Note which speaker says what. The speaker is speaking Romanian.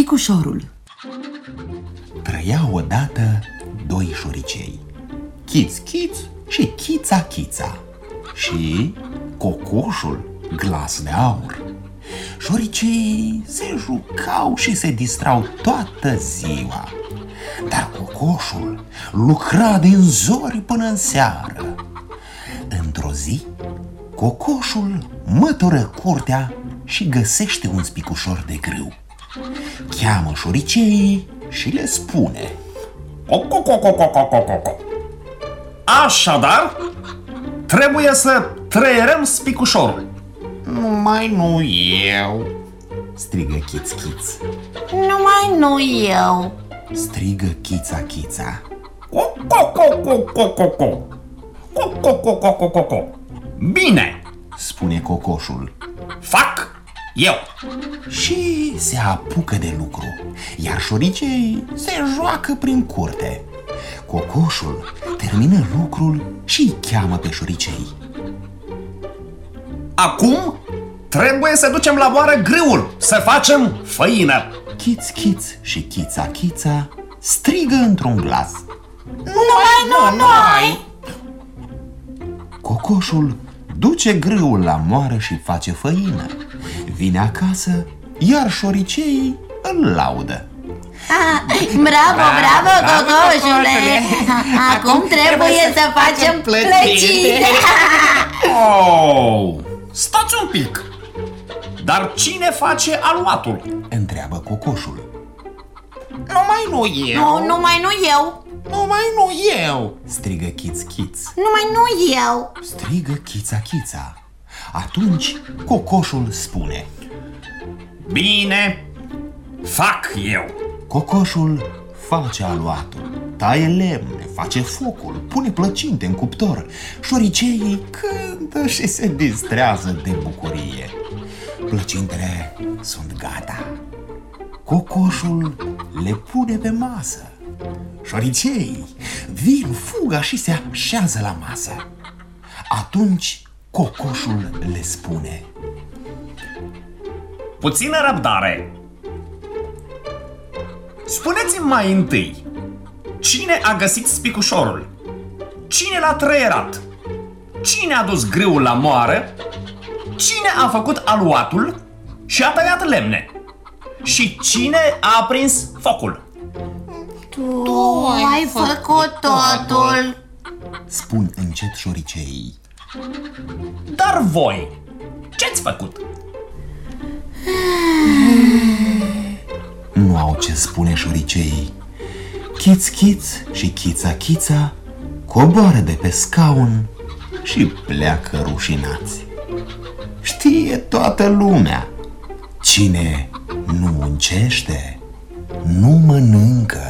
Speaker 1: Spicușorul.
Speaker 2: Trăia odată doi șoricei, Chiț-Chiț și Chița-Chița, și Cocoșul, Glas de Aur. Șoriceii se jucau și se distrau toată ziua, dar Cocoșul lucra din zori până în seară. Într-o zi, Cocoșul mătură curtea și găsește un spicușor de grâu. Cheamă șoriceii și le spune:
Speaker 3: Așadar, trebuie să trăierăm spicușorul.
Speaker 2: Numai nu eu, strigă Chiț-Chiț.
Speaker 4: Numai nu eu,
Speaker 2: strigă Chița-Chița.
Speaker 3: Bine,
Speaker 2: spune Cocoșul.
Speaker 3: fac eu.
Speaker 2: Și se apucă de lucru, iar șoricei se joacă prin curte. Cocoșul termină lucrul și îi cheamă pe șoricei.
Speaker 3: Acum trebuie să ducem la moară grâul, să facem făină.
Speaker 2: Chiț-Chiț și Chița-Chița strigă într-un glas:
Speaker 4: numai nu noi.
Speaker 2: Cocoșul duce grâul la moară și face făină. Vine acasă, iar șoriceii îl laudă.
Speaker 4: Bravo, bravo, Cocoșule! Acum trebuie să facem plăcinte.
Speaker 3: Oh, stați un pic. Dar cine face aluatul?
Speaker 2: Întreabă Cocoșul.
Speaker 5: Numai nu eu.
Speaker 4: Nu, numai nu eu.
Speaker 5: Numai nu eu,
Speaker 2: strigă Chiț-Chiț.
Speaker 4: Numai nu eu,
Speaker 2: strigă Chița-Chița. Atunci Cocoșul spune:
Speaker 3: Bine, fac eu.
Speaker 2: Cocoșul face aluatul, taie lemne, face focul, pune plăcinte în cuptor. Șoriceii cântă și se distrează de bucurie. Plăcintele sunt gata. Cocoșul le pune pe masă. Șoriceii vin fuga și se așează la masă. Atunci Cocoșul le spune:
Speaker 3: Puțină răbdare. Spuneți-mi mai întâi, cine a găsit spicușorul? Cine l-a trăierat? Cine a dus grâul la moară? Cine a făcut aluatul și a tăiat lemne? Și cine a aprins focul?
Speaker 4: tu ai făcut totul.
Speaker 2: spun încet șoriceii.
Speaker 3: Dar voi, ce-ați făcut?
Speaker 2: Nu au ce spune șoriceii. Chiț-Chiț și Chița-Chița coboară de pe scaun și pleacă rușinați. Știe toată lumea: cine nu muncește, nu mănâncă.